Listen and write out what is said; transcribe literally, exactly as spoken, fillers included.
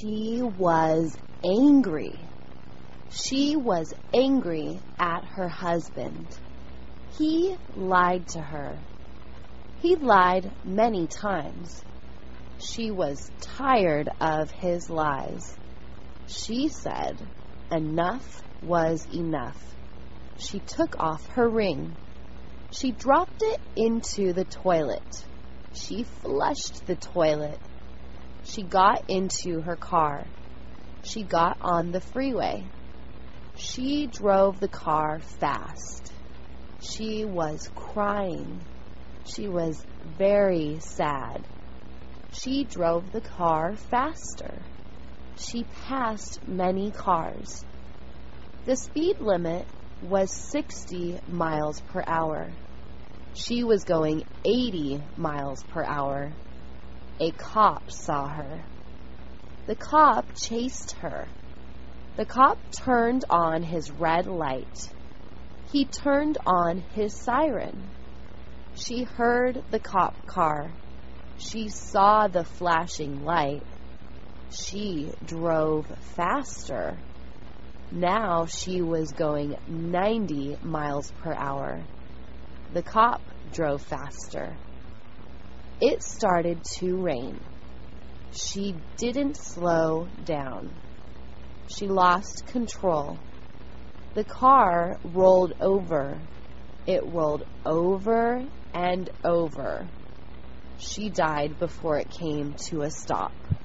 She was angry. She was angry at her husband. He lied to her. He lied many times. She was tired of his lies. She said enough was enough. She took off her ring. She dropped it into the toilet. She flushed the toilet. She got into her car. She got on the freeway. She drove the car fast. She was crying. She was very sad. She drove the car faster. She passed many cars. The speed limit was sixty miles per hour. She was going eighty miles per hour. A cop saw her. The cop chased her. The cop turned on his red light. He turned on his siren. She heard the cop car. She saw the flashing light. She drove faster. Now she was going ninety miles per hour. The cop drove faster. It started to rain. She didn't slow down. She lost control. The car rolled over. It rolled over and over. She died before it came to a stop.